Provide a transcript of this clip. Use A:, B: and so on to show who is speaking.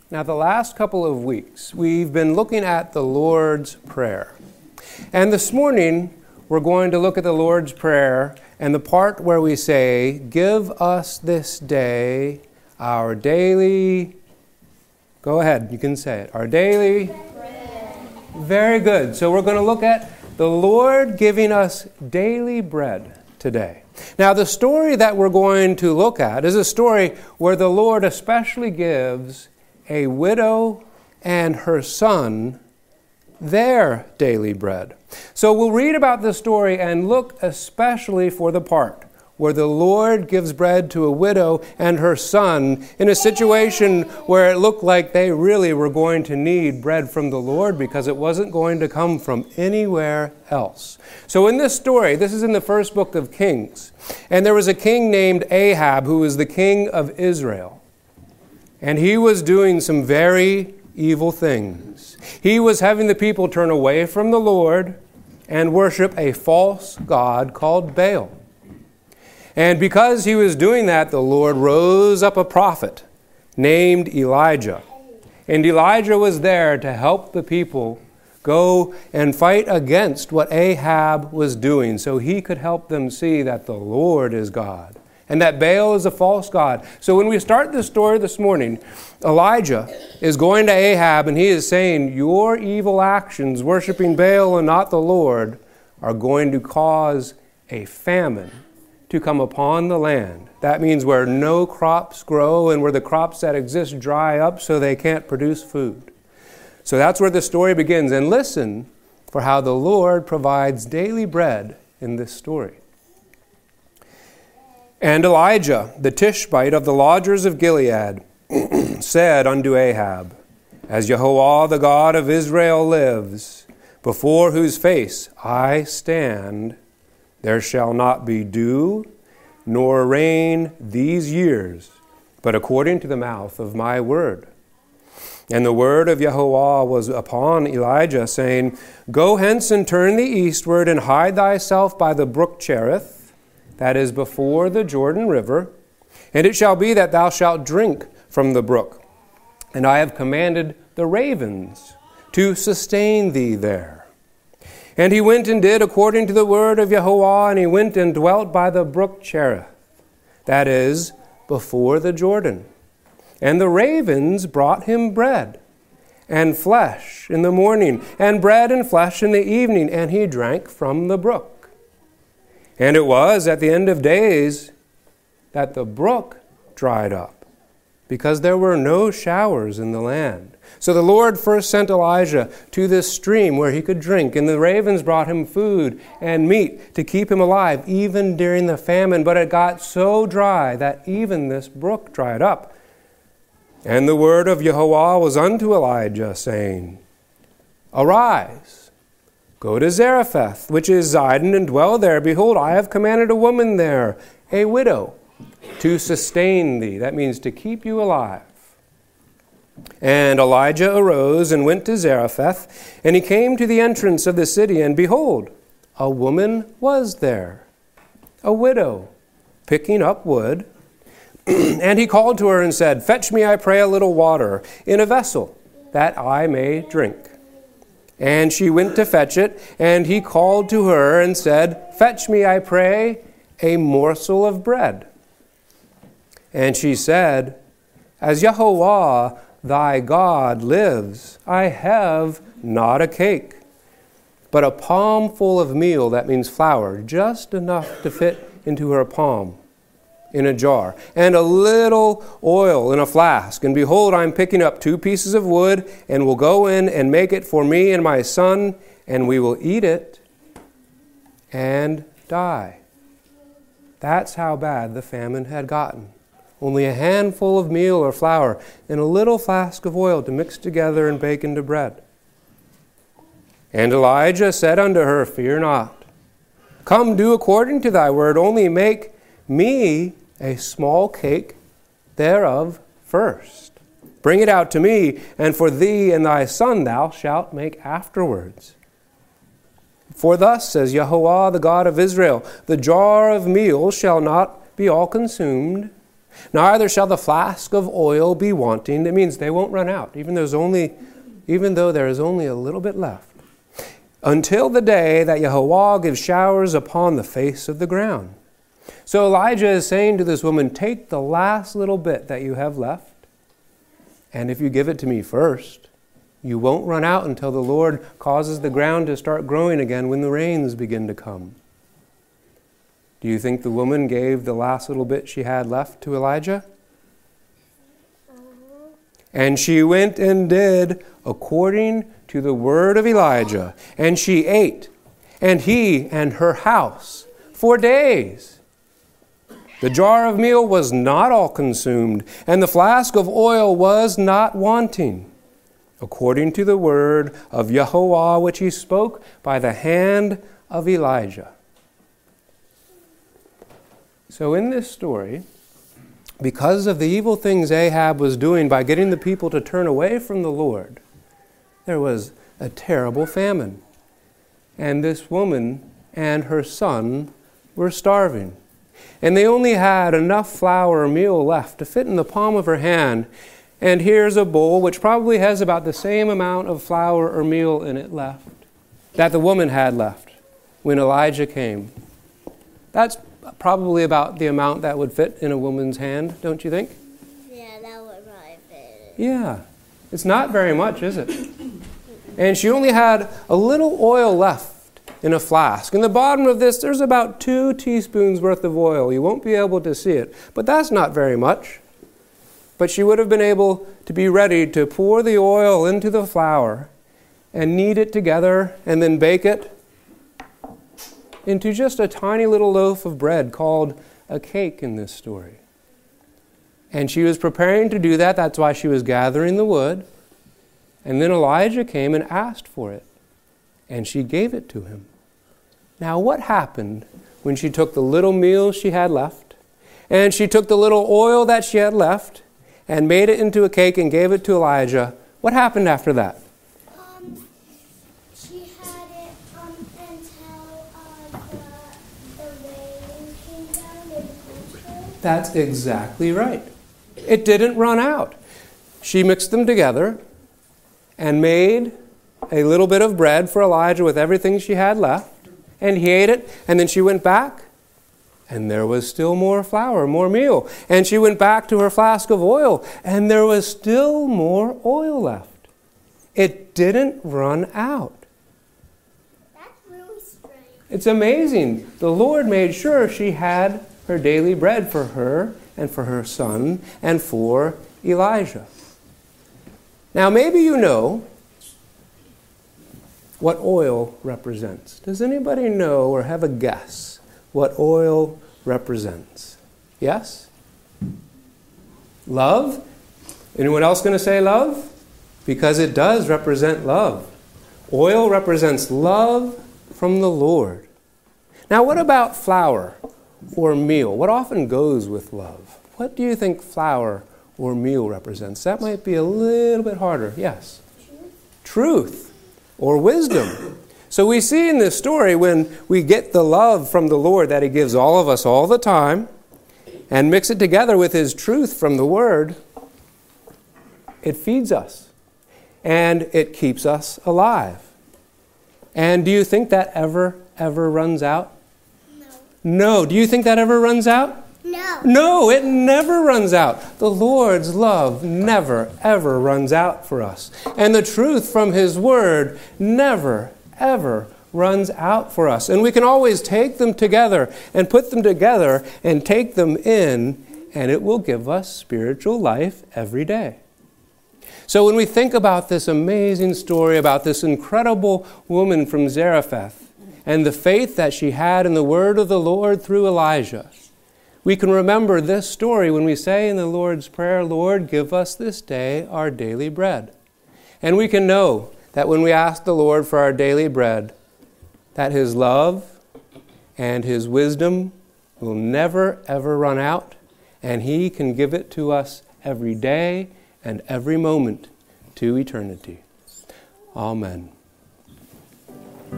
A: Now, the last couple of weeks, we've been looking at the Lord's Prayer. And this morning, we're going to look at the Lord's Prayer and the part where we say, "Give us this day our daily..." Go ahead, you can say it. Our daily bread. Very good. So we're going to look at the Lord giving us daily bread today. Now, the story that we're going to look at is a story where the Lord especially gives a widow and her son their daily bread. So we'll read about the story and look especially for the part where the Lord gives bread to a widow and her son in a situation where it looked like they really were going to need bread from the Lord because it wasn't going to come from anywhere else. So in this story, this is in the first book of Kings, and there was a king named Ahab who was the king of Israel. And he was doing some very evil things. He was having the people turn away from the Lord and worship a false god called Baal. And because he was doing that, the Lord rose up a prophet named Elijah. And Elijah was there to help the people go and fight against what Ahab was doing so he could help them see that the Lord is God and that Baal is a false god. So when we start this story this morning, Elijah is going to Ahab and he is saying, "Your evil actions, worshiping Baal and not the Lord, are going to cause a famine to come upon the land." That means where no crops grow and where the crops that exist dry up so they can't produce food. So that's where the story begins. And listen for how the Lord provides daily bread in this story. "And Elijah, the Tishbite of the lodgers of Gilead, said unto Ahab, As Yahweh the God of Israel lives, before whose face I stand, there shall not be dew nor rain these years, but according to the mouth of my word. And the word of Yahweh was upon Elijah, saying, Go hence and turn thee eastward, and hide thyself by the brook Cherith, that is before the Jordan River, and it shall be that thou shalt drink from the brook. And I have commanded the ravens to sustain thee there. And he went and did according to the word of Yahweh, and he went and dwelt by the brook Cherith, that is before the Jordan. And the ravens brought him bread and flesh in the morning, and bread and flesh in the evening, and he drank from the brook. And it was at the end of days that the brook dried up, because there were no showers in the land. So the Lord first sent Elijah to this stream where he could drink, and the ravens brought him food and meat to keep him alive, even during the famine. But it got so dry that even this brook dried up. And the word of Yahweh was unto Elijah, saying, Arise, go to Zarephath, which is Zidon, and dwell there. Behold, I have commanded a woman there, a widow, to sustain thee. That means to keep you alive. And Elijah arose and went to Zarephath, and he came to the entrance of the city, and behold, a woman was there, a widow, picking up wood. And he called to her and said, Fetch me, I pray, a little water in a vessel, that I may drink. And she went to fetch it, and he called to her and said, Fetch me, I pray, a morsel of bread. And she said, As Yahweh thy God lives, I have not a cake, but a palmful of meal, that means flour, just enough to fit into her palm, in a jar, and a little oil in a flask. And behold, I am picking up 2 pieces of wood, and will go in and make it for me and my son, and we will eat it and die." That's how bad the famine had gotten. Only a handful of meal or flour and a little flask of oil to mix together and bake into bread. And Elijah said unto her, Fear not. Come, do according to thy word, only make me a small cake thereof first. Bring it out to me, and for thee and thy son thou shalt make afterwards. For thus says Yahweh, the God of Israel, the jar of meal shall not be all consumed, Neither shall the flask of oil be wanting. It means they won't run out, even though there is only a little bit left, until the day that Yehovah gives showers upon the face of the ground. So Elijah is saying to this woman, take the last little bit that you have left, and if you give it to me first, you won't run out until the Lord causes the ground to start growing again when the rains begin to come. Do you think the woman gave the last little bit she had left to Elijah? And she went and did according to the word of Elijah. And she ate, and he and her house, for days. The jar of meal was not all consumed, and the flask of oil was not wanting, according to the word of Yehovah, which he spoke by the hand of Elijah. So in this story, because of the evil things Ahab was doing by getting the people to turn away from the Lord, there was a terrible famine. And this woman and her son were starving. And they only had enough flour or meal left to fit in the palm of her hand. And here's a bowl which probably has about the same amount of flour or meal in it left that the woman had left when Elijah came. That's probably about the amount that would fit in a woman's hand, don't you think?
B: Yeah, that would probably fit.
A: Yeah. It's not very much, is it? And she only had a little oil left in a flask. In the bottom of this, there's about 2 teaspoons worth of oil. You won't be able to see it, but that's not very much. But she would have been able to be ready to pour the oil into the flour and knead it together and then bake it into just a tiny little loaf of bread called a cake in this story. And she was preparing to do that. That's why she was gathering the wood. And then Elijah came and asked for it. And she gave it to him. Now what happened when she took the little meal she had left, and she took the little oil that she had left, and made it into a cake and gave it to Elijah? What happened after that?
B: She had it until the rain came down and quenched it.
A: That's exactly right. It didn't run out. She mixed them together and made a little bit of bread for Elijah with everything she had left, and he ate it, and then she went back, and there was still more flour, more meal. And she went back to her flask of oil, and there was still more oil left. It didn't run out.
B: That's really strange.
A: It's amazing. The Lord made sure she had her daily bread for her and for her son and for Elijah. Now maybe you know what oil represents. Does anybody know or have a guess what oil represents? Yes? Love? Anyone else going to say love? Because it does represent love. Oil represents love from the Lord. Now what about flour or meal? What often goes with love? What do you think flour or meal represents? That might be a little bit harder. Yes? Truth. Or wisdom. So we see in this story when we get the love from the Lord that he gives all of us all the time and mix it together with his truth from the Word, it feeds us and it keeps us alive. And do you think that ever runs out? No. Do you think that ever runs out?
B: No.
A: No, it never runs out. The Lord's love never, ever runs out for us. And the truth from his word never, ever runs out for us. And we can always take them together and put them together and take them in, and it will give us spiritual life every day. So when we think about this amazing story about this incredible woman from Zarephath and the faith that she had in the word of the Lord through Elijah, we can remember this story when we say in the Lord's Prayer, Lord, give us this day our daily bread. And we can know that when we ask the Lord for our daily bread, that his love and his wisdom will never, ever run out, and he can give it to us every day and every moment to eternity. Amen.